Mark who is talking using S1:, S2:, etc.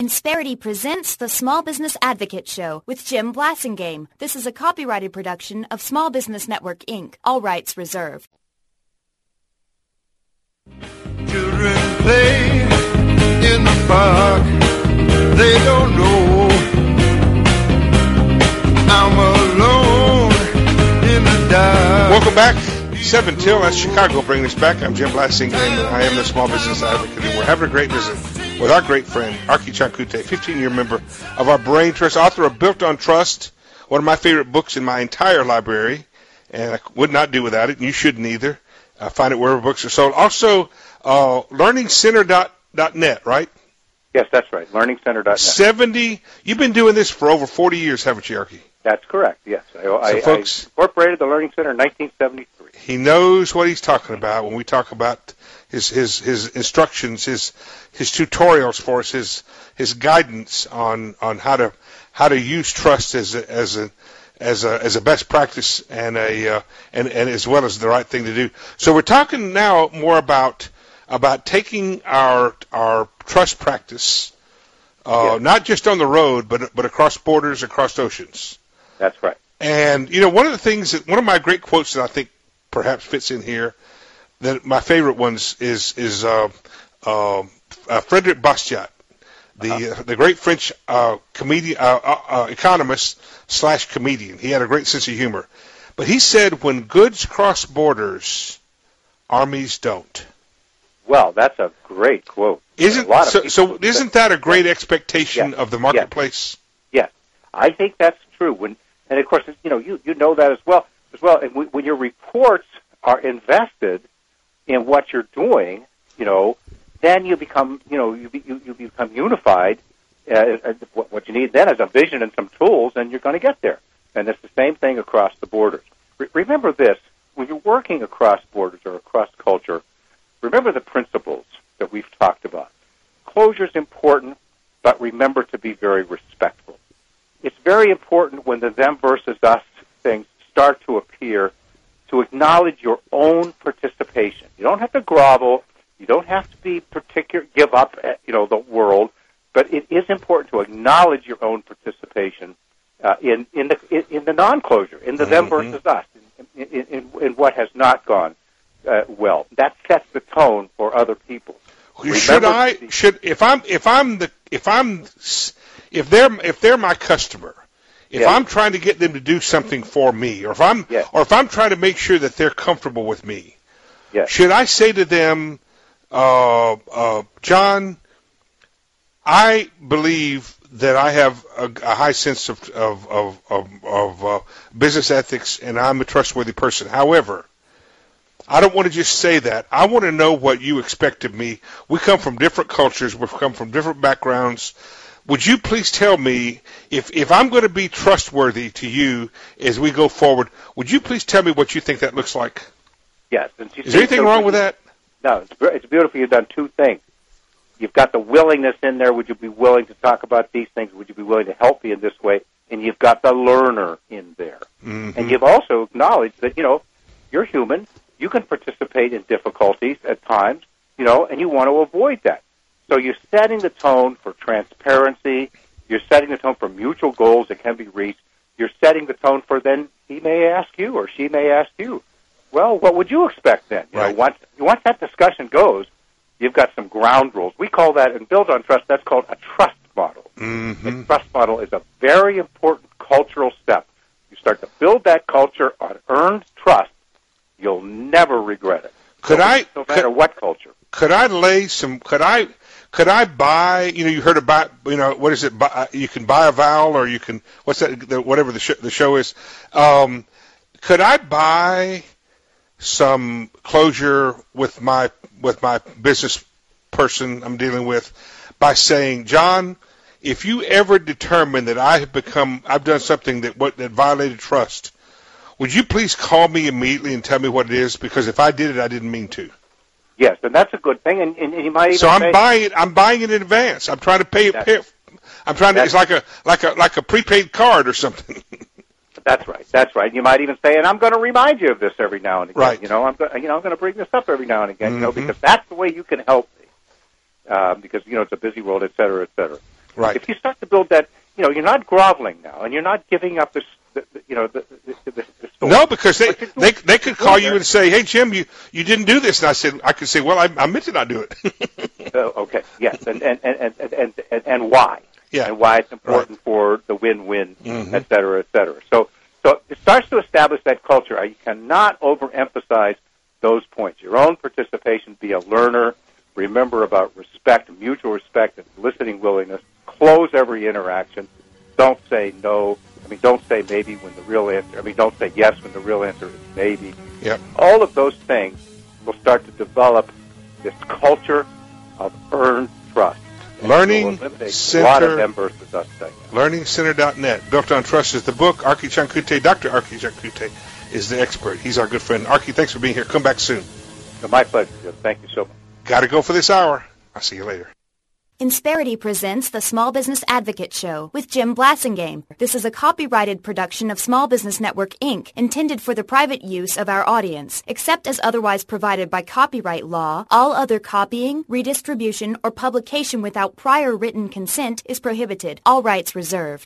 S1: Insperity presents the Small Business Advocate Show with Jim Blasingame. This is a copyrighted production of Small Business Network, Inc. All rights reserved.
S2: Children play in the park. They don't know I'm alone in the dark.
S3: Welcome back. 7 till. That's Chicago bringing us back. I'm Jim Blasingame, and I am the Small Business Advocate. And we're having a great visit with our great friend, Archie Chankute, 15-year member of our Brain Trust, author of Built on Trust, one of my favorite books in my entire library, and I would not do without it, and you shouldn't either. Find it wherever books are sold. Also, learningcenter.net, right?
S4: Yes, that's right, learningcenter.net.
S3: You've been doing this for over 40 years, haven't you, Archie?
S4: That's correct, yes. I incorporated the Learning Center in 1973.
S3: He knows what he's talking about when we talk about his instructions, his tutorials for us, his guidance on how to use trust as a best practice and as well as the right thing to do. So we're talking now more about taking our trust practice, not just on the road, but across borders, across oceans.
S4: That's right.
S3: And one of my great quotes that I think perhaps fits in here, that my favorite ones is Frederick Bastiat, the great French comedian, economist / comedian. He had a great sense of humor, but he said, "When goods cross borders, armies don't."
S4: Well, that's a great quote.
S3: Isn't that a great expectation of the marketplace?
S4: Yes, I think that's true. And of course, you know that as well. And when your reports are invested in what you're doing, then you become unified. What you need then is a vision and some tools, and you're going to get there. And it's the same thing across the borders. Remember this: when you're working across borders or across culture, remember the principles that we've talked about. Closure is important, but remember to be very respectful. It's very important when the them versus us things start to appear to acknowledge your own participation. You don't have to grovel. You don't have to be give up, the world. But it is important to acknowledge your own participation in the non-closure, in the them versus us, in what has not gone well. That sets the tone for other people.
S3: If they're my customer, if I'm trying to get them to do something for me, or if I'm trying to make sure that they're comfortable with me, should I say to them, John, I believe that I have a high sense of business ethics, and I'm a trustworthy person. However, I don't want to just say that. I want to know what you expect of me. We come from different cultures. We come from different backgrounds. Would you please tell me, if I'm going to be trustworthy to you as we go forward, would you please tell me what you think that looks like?
S4: Yes.
S3: Is there anything wrong with that?
S4: No, it's beautiful. You've done two things. You've got the willingness in there. Would you be willing to talk about these things? Would you be willing to help me in this way? And you've got the learner in there. Mm-hmm. And you've also acknowledged that, you're human. You can participate in difficulties at times, and you want to avoid that. So you're setting the tone for transparency. You're setting the tone for mutual goals that can be reached. You're setting the tone for then he may ask you or she may ask you, well, what would you expect then? Once that discussion goes, you've got some ground rules. We call that, and Built on Trust, that's called a trust model. Mm-hmm. A trust model is a very important cultural step. You start to build that culture on earned trust, you'll never regret it. No matter what culture.
S3: Could I buy, you heard about, what is it, you can buy a vowel, or you can, what's that, whatever the show is. Could I buy some closure with my business person I'm dealing with by saying, John, if you ever determine that I've done something that violated trust, would you please call me immediately and tell me what it is? Because if I did it, I didn't mean to.
S4: Yes, and that's a good thing. And you might even
S3: I'm buying it in advance. I'm trying to pay it. It's like a prepaid card or something.
S4: That's right. You might even say, and I'm going to remind you of this every now and again.
S3: Right.
S4: I'm going to bring this up every now and again. Because that's the way you can help me. Because it's a busy world, et cetera, et cetera.
S3: Right. Right.
S4: If you start to build that, you're not groveling now, and you're not giving up the store.
S3: No, because they could call you and say, "Hey, Jim, you didn't do this," and I could say, "Well, I meant to not do it."
S4: Okay, yes, and why?
S3: Yeah.
S4: And why it's important for the win-win, et cetera, et cetera. So it starts to establish that culture. You cannot overemphasize those points. Your own participation, be a learner, remember about respect, mutual respect, and listening willingness. Close every interaction. Don't say no. Don't say maybe when the real answer, don't say yes when the real answer is maybe.
S3: Yep.
S4: All of those things will start to develop this culture of earned trust.
S3: Learning
S4: Center. A lot of them versus us things.
S3: LearningCenter.net. Built on Trust is the book. Archie Chankute, Dr. Archie Chankute is the expert. He's our good friend. Archie, thanks for being here. Come back soon.
S4: My pleasure, Jim. Thank you so much.
S3: Got to go for this hour. I'll see you later.
S1: Insperity presents the Small Business Advocate Show with Jim Blasingame. This is a copyrighted production of Small Business Network, Inc., intended for the private use of our audience. Except as otherwise provided by copyright law, all other copying, redistribution, or publication without prior written consent is prohibited. All rights reserved.